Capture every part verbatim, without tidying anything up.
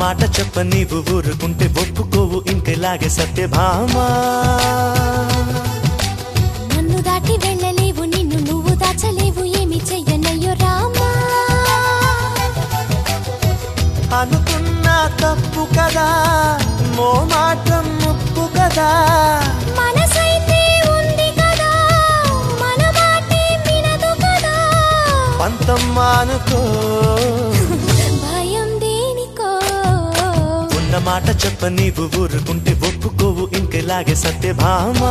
మాట చెప్ప నీవు ఊరుకుంటే ఒప్పుకోవు ఇంకెలాగే సత్యభామా నన్ను దాటి వెళ్ళలేవు నిన్ను నువ్వు దాచలేవు ఏమి చెయ్యనయ్యో రామా అనుకున్నా తప్పు కదా మో మాటం ముప్పు కదా మనసైతే ఉంది కదా మన మాటే వినదు కదా పంతం మానుకో భయం దేనికో ఉన్న మాట చెప్ప నీవు ఊరుకుంటే ఒప్పుకోవు ఇంకెలాగే సత్యభామా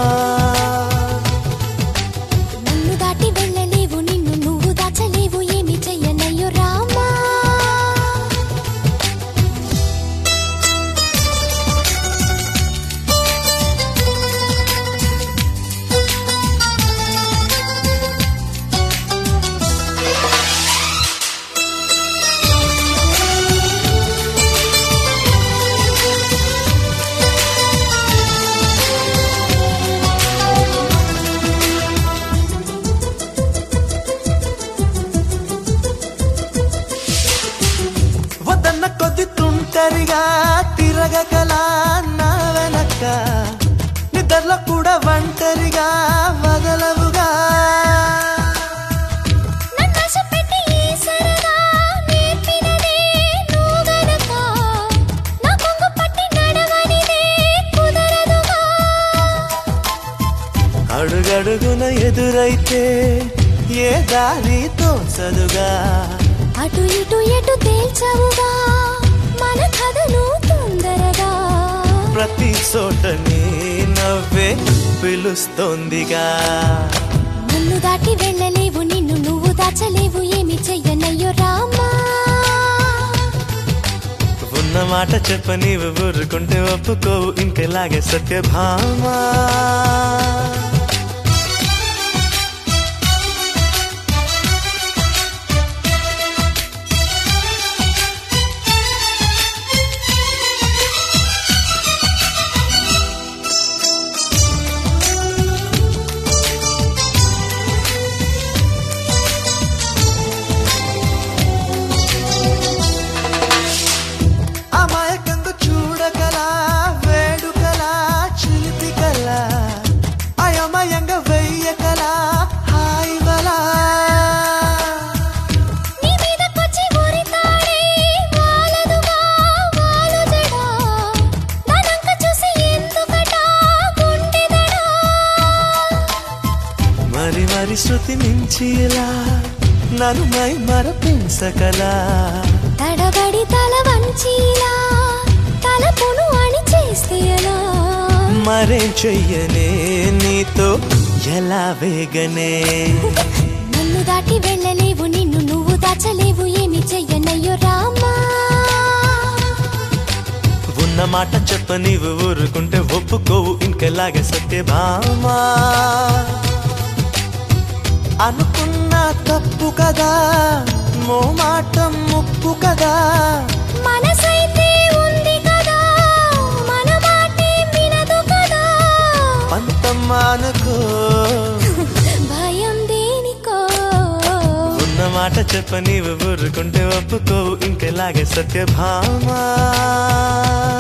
నన్ను దాటి వెళ్ళలేవు నిన్ను నువ్వు దాచలేవు ఏమి చెయ్యనయ్యో రామా వదన్న కొద్ది తుంటరిగా తిరగకలా నా వెనక నిద్రలో కూడా ఒంటరిగా వదలవుగా నన్నశ పెట్టి ఈ సరదా నేర్పినదే నువ్వు గనక నా కొంగు పట్టి నడవనిదే కుదరదుగా అడుగడుగున ఎదురైతే ఏ దారి తోచదుగా అటు ఇటు ఎటు తేల్చవుగా మన కథను తొందరగా ప్రతి చోట నీ నవ్వే పిలుస్తోందిగా నన్ను దాటి వెళ్ళలేవు నిన్ను నువ్వు దాచలేవు ఏమి చెయ్యనయ్యో రామా ఉన్న మాట చెప్ప నీవు ఊరుకుంటే ఒప్పుకోవు ఇంకెలాగే సత్యభామా అమాయకంగా చూడగలా వేడుకలా చిలిపికలా అయమయంగా వెయ్యకలా హాయివలా నీ మీదకొచ్చి ఊరితాడే వాలదుగా వాలు జడా దానంక చూసి ఎందుకట గుండెదడా మరి మరి శృతి మించి ఇలా నన్ను మై మరపించకలా తడబడి తల వంచిలా తలపును అని చేస్తే ఎలా మరేం చెయ్యనే నీతో ఎలా వేగనే నన్ను దాటి వెళ్ళలేవు నిన్ను నువ్వు దాచలేవు ఏమి చెయ్యనయ్యో రామా ఉన్న మాట చెప్ప నీవు ఊరుకుంటే ఒప్పుకోవు ఇంకెలాగే సత్యభామా అనుకున్నా తప్పు కదా మో మాటం ముప్పు కదా మనసైతే ఉంది కదా మన మాటే వినదు కదా పంతం మానుకో భయం దేనికో ఉన్న మాట చెప్ప నీవు ఊరుకుంటే ఒప్పుకోవు ఇంకెలాగే సత్యభామా